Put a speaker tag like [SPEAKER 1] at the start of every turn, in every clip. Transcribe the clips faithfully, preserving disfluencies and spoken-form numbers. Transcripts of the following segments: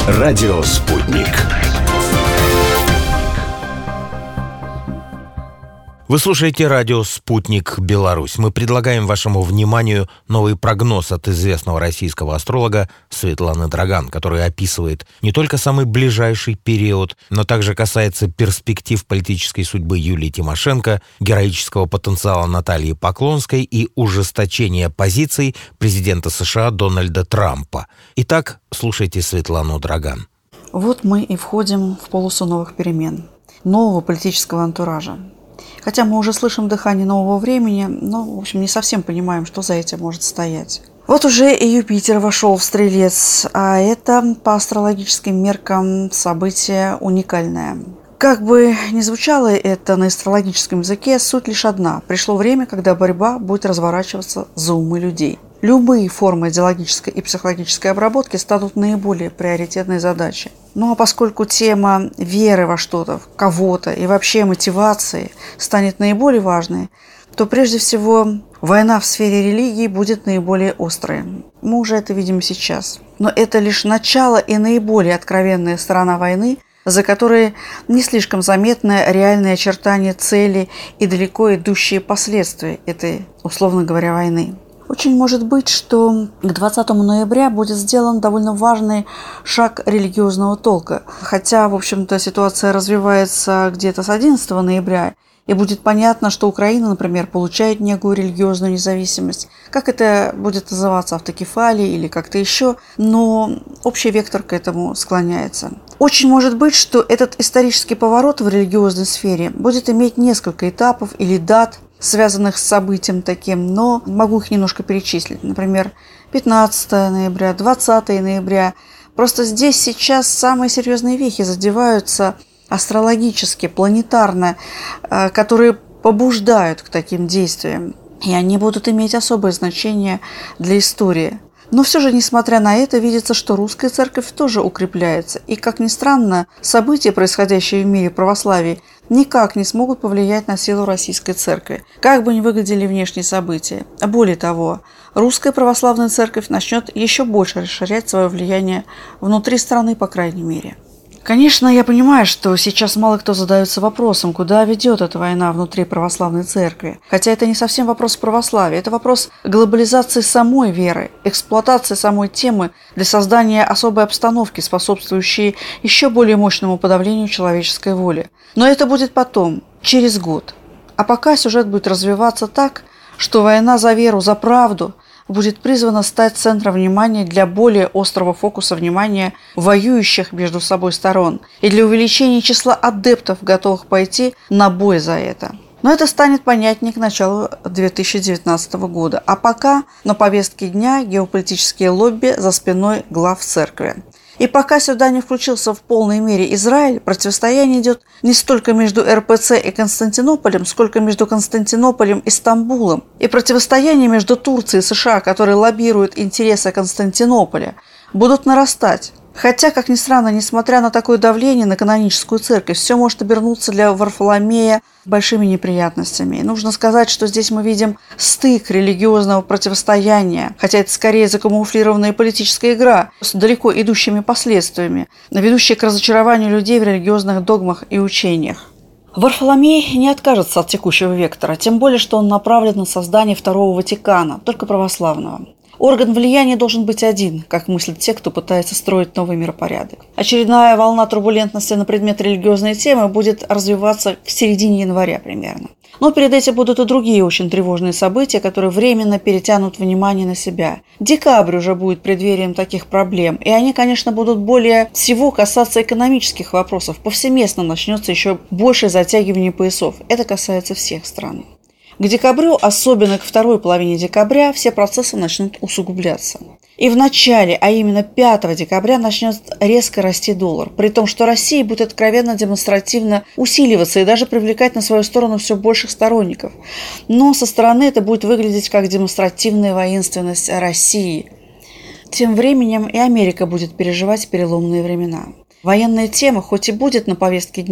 [SPEAKER 1] Радио «Спутник».
[SPEAKER 2] Вы слушаете радио «Спутник Беларусь». Мы предлагаем вашему вниманию новый прогноз от известного российского астролога Светланы Драган, который описывает не только самый ближайший период, но также касается перспектив политической судьбы Юлии Тимошенко, героического потенциала Натальи Поклонской и ужесточения позиций президента США Дональда Трампа. Итак, слушайте Светлану Драган.
[SPEAKER 3] Вот мы и входим в полосу новых перемен, нового политического антуража. Хотя мы уже слышим дыхание нового времени, но, в общем, не совсем понимаем, что за этим может стоять. Вот уже и Юпитер вошел в Стрелец, а это по астрологическим меркам событие уникальное. Как бы ни звучало это на астрологическом языке, суть лишь одна. Пришло время, когда борьба будет разворачиваться за умы людей. Любые формы идеологической и психологической обработки станут наиболее приоритетной задачей. Ну а поскольку тема веры во что-то, в кого-то и вообще мотивации станет наиболее важной, то прежде всего война в сфере религии будет наиболее острой. Мы уже это видим сейчас. Но это лишь начало и наиболее откровенная сторона войны, за которой не слишком заметны реальные очертания цели и далеко идущие последствия этой, условно говоря, войны. Очень может быть, что к двадцатому ноября будет сделан довольно важный шаг религиозного толка. Хотя, в общем-то, ситуация развивается где-то с одиннадцатого ноября, и будет понятно, что Украина, например, получает некую религиозную независимость. Как это будет называться, автокефалией или как-то еще, но общий вектор к этому склоняется. Очень может быть, что этот исторический поворот в религиозной сфере будет иметь несколько этапов или дат, связанных с событием таким, но могу их немножко перечислить. Например, пятнадцатого ноября, двадцатого ноября. Просто здесь сейчас самые серьезные вехи задеваются астрологически, планетарно, которые побуждают к таким действиям. И они будут иметь особое значение для истории. Но все же, несмотря на это, видится, что русская церковь тоже укрепляется. И, как ни странно, события, происходящие в мире православия, никак не смогут повлиять на силу российской церкви, как бы ни выглядели внешние события. Более того, русская православная церковь начнет еще больше расширять свое влияние внутри страны, по крайней мере. Конечно, я понимаю, что сейчас мало кто задается вопросом, куда ведет эта война внутри православной церкви. Хотя это не совсем вопрос православия, это вопрос глобализации самой веры, эксплуатации самой темы для создания особой обстановки, способствующей еще более мощному подавлению человеческой воли. Но это будет потом, через год. А пока сюжет будет развиваться так, что война за веру, за правду будет призвана стать центром внимания для более острого фокуса внимания воюющих между собой сторон и для увеличения числа адептов, готовых пойти на бой за это. Но это станет понятнее к началу две тысячи девятнадцатого года. А пока на повестке дня геополитические лобби за спиной глав церкви. И пока сюда не включился в полной мере Израиль, противостояние идет не столько между эр пэ цэ и Константинополем, сколько между Константинополем и Стамбулом. И противостояние между Турцией и США, которые лоббируют интересы Константинополя, будут нарастать. Хотя, как ни странно, несмотря на такое давление на каноническую церковь, все может обернуться для Варфоломея большими неприятностями. И нужно сказать, что здесь мы видим стык религиозного противостояния, хотя это скорее закамуфлированная политическая игра с далеко идущими последствиями, ведущая к разочарованию людей в религиозных догмах и учениях. Варфоломей не откажется от текущего вектора, тем более, что он направлен на создание Второго Ватикана, только православного. Орган влияния должен быть один, как мыслят те, кто пытается строить новый миропорядок. Очередная волна турбулентности на предмет религиозной темы будет развиваться в середине января примерно. Но перед этим будут и другие очень тревожные события, которые временно перетянут внимание на себя. Декабрь уже будет преддверием таких проблем, и они, конечно, будут более всего касаться экономических вопросов. Повсеместно начнется еще большее затягивание поясов. Это касается всех стран. К декабрю, особенно к второй половине декабря, все процессы начнут усугубляться. И в начале, а именно пятого декабря, начнет резко расти доллар, при том, что Россия будет откровенно демонстративно усиливаться и даже привлекать на свою сторону все больших сторонников. Но со стороны это будет выглядеть как демонстративная воинственность России. Тем временем и Америка будет переживать переломные времена. Военная тема хоть и будет на повестке дня,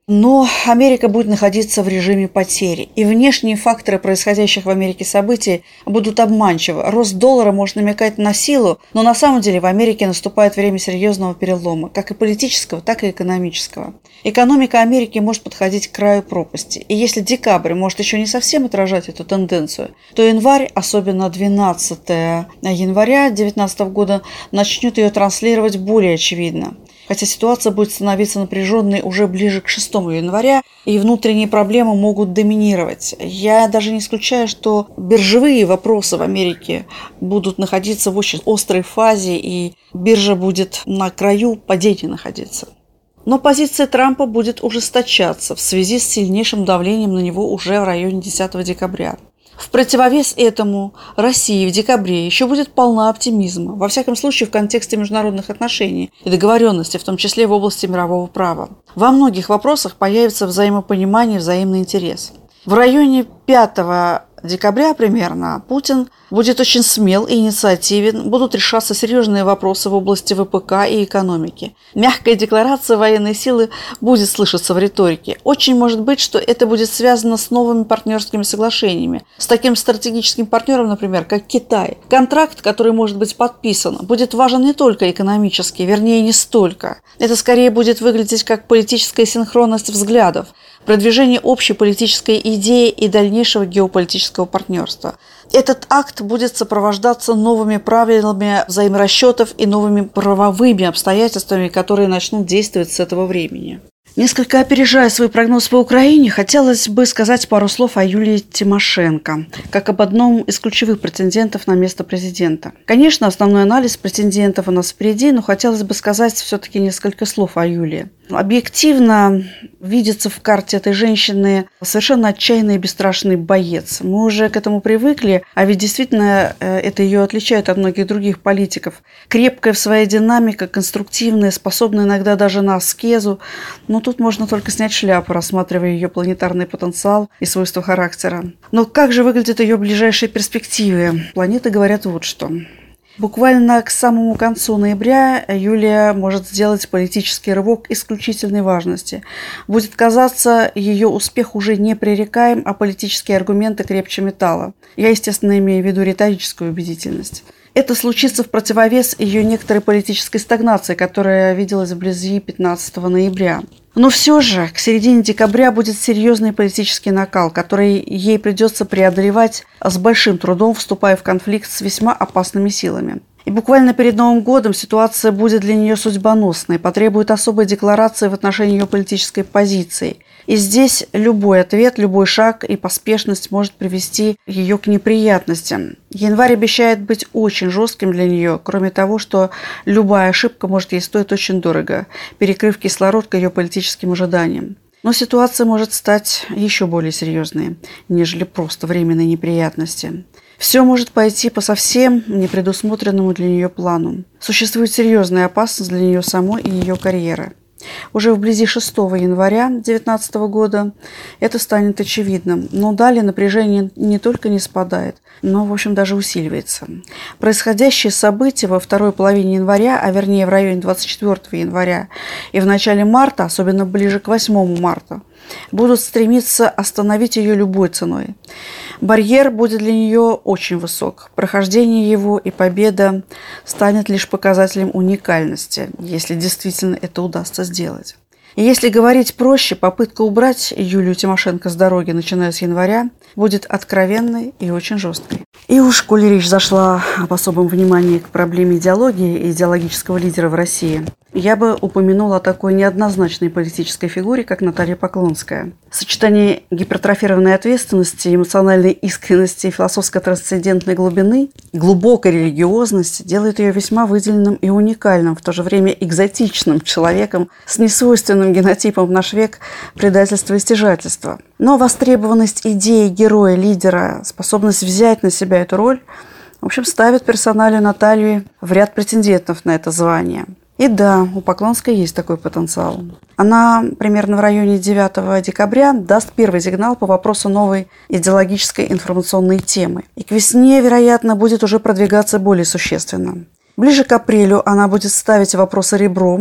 [SPEAKER 3] Но Америка будет находиться в режиме потери. И внешние факторы происходящих в Америке событий будут обманчивы. Рост доллара может намекать на силу, но на самом деле в Америке наступает время серьезного перелома, как и политического, так и экономического. Экономика Америки может подходить к краю пропасти. И если декабрь может еще не совсем отражать эту тенденцию, то январь, особенно двенадцатого января две тысячи девятнадцатого года, начнет ее транслировать более очевидно. Хотя ситуация будет становиться напряженной уже ближе к шестому января, и внутренние проблемы могут доминировать. Я даже не исключаю, что биржевые вопросы в Америке будут находиться в очень острой фазе, и биржа будет на краю падения находиться. Но позиция Трампа будет ужесточаться в связи с сильнейшим давлением на него уже в районе десятого декабря. В противовес этому Россия в декабре еще будет полна оптимизма, во всяком случае в контексте международных отношений и договоренностей, в том числе в области мирового права. Во многих вопросах появится взаимопонимание и взаимный интерес. В районе пятого декабря примерно Путин будет очень смел и инициативен, будут решаться серьезные вопросы в области вэ пэ ка и экономики. Мягкая декларация военной силы будет слышаться в риторике. Очень может быть, что это будет связано с новыми партнерскими соглашениями, с таким стратегическим партнером, например, как Китай. Контракт, который может быть подписан, будет важен не только экономически, вернее, не столько. Это скорее будет выглядеть как политическая синхронность взглядов, продвижение общей политической идеи и дальнейшего геополитического партнерства. Этот акт будет сопровождаться новыми правилами взаиморасчетов и новыми правовыми обстоятельствами, которые начнут действовать с этого времени. Несколько опережая свой прогноз по Украине, хотелось бы сказать пару слов о Юлии Тимошенко, как об одном из ключевых претендентов на место президента. Конечно, основной анализ претендентов у нас впереди, но хотелось бы сказать все-таки несколько слов о Юлии. Объективно видится в карте этой женщины совершенно отчаянный и бесстрашный боец. Мы уже к этому привыкли, а ведь действительно это ее отличает от многих других политиков. Крепкая в своей динамике, конструктивная, способная иногда даже на аскезу. Но тут можно только снять шляпу, рассматривая ее планетарный потенциал и свойства характера. Но как же выглядят ее ближайшие перспективы? Планеты говорят вот что. Буквально к самому концу ноября Юлия может сделать политический рывок исключительной важности. Будет казаться, ее успех уже непререкаем, а политические аргументы крепче металла. Я, естественно, имею в виду риторическую убедительность. Это случится в противовес ее некоторой политической стагнации, которая виделась вблизи пятнадцатого ноября. Но все же к середине декабря будет серьезный политический накал, который ей придется преодолевать с большим трудом, вступая в конфликт с весьма опасными силами. И буквально перед Новым годом ситуация будет для нее судьбоносной, потребует особой декларации в отношении ее политической позиции. И здесь любой ответ, любой шаг и поспешность может привести ее к неприятностям. Январь обещает быть очень жестким для нее, кроме того, что любая ошибка может ей стоить очень дорого, перекрыв кислород к ее политическим ожиданиям. Но ситуация может стать еще более серьезной, нежели просто временные неприятности. Все может пойти по совсем непредусмотренному для нее плану. Существует серьезная опасность для нее самой и ее карьеры. Уже вблизи шестого января две тысячи девятнадцатого года это станет очевидным, но далее напряжение не только не спадает, но, в общем, даже усиливается. Происходящие события во второй половине января, а вернее в районе двадцать четвёртого января и в начале марта, особенно ближе к восьмому марта, будут стремиться остановить ее любой ценой. Барьер будет для нее очень высок. Прохождение его и победа станет лишь показателем уникальности, если действительно это удастся сделать. И если говорить проще, попытка убрать Юлию Тимошенко с дороги, начиная с января, будет откровенной и очень жесткой. И уж, коли речь зашла об особом внимании к проблеме идеологии и идеологического лидера в России, я бы упомянула о такой неоднозначной политической фигуре, как Наталья Поклонская. Сочетание гипертрофированной ответственности, эмоциональной искренности и философско-трансцендентной глубины, глубокой религиозности делает ее весьма выделенным и уникальным, в то же время экзотичным человеком с несвойственным генотипом в наш век предательства и стяжательства. Но востребованность идеи героя-лидера, способность взять на себя эту роль, в общем, ставит персоналию Натальи в ряд претендентов на это звание. И да, у Поклонской есть такой потенциал. Она примерно в районе девятого декабря даст первый сигнал по вопросу новой идеологической информационной темы. И к весне, вероятно, будет уже продвигаться более существенно. Ближе к апрелю она будет ставить вопросы ребром,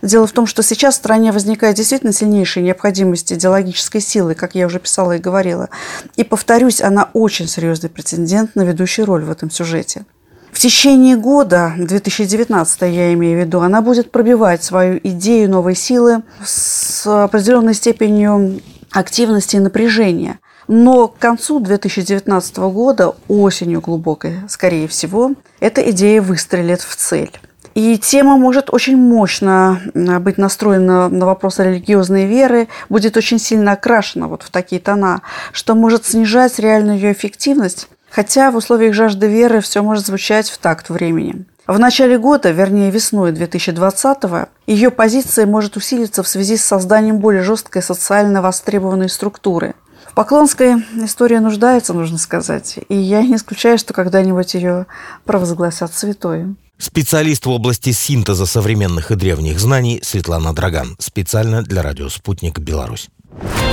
[SPEAKER 3] Дело в том, что сейчас в стране возникает действительно сильнейшая необходимость идеологической силы, как я уже писала и говорила. И, повторюсь, она очень серьезный претендент на ведущую роль в этом сюжете. В течение года, две тысячи девятнадцатого я имею в виду, она будет пробивать свою идею новой силы с определенной степенью активности и напряжения. Но к концу две тысячи девятнадцатого года, осенью глубокой, скорее всего, эта идея выстрелит в цель. И тема может очень мощно быть настроена на вопросы религиозной веры, будет очень сильно окрашена вот в такие тона, что может снижать реальную ее эффективность, хотя в условиях жажды веры все может звучать в такт времени. В начале года, вернее весной две тысячи двадцатого, ее позиция может усилиться в связи с созданием более жесткой социально востребованной структуры. В Поклонской история нуждается, нужно сказать, и я не исключаю, что когда-нибудь ее провозгласят святой.
[SPEAKER 2] Специалист в области синтеза современных и древних знаний Светлана Драган. Специально для радио «Спутник Беларусь».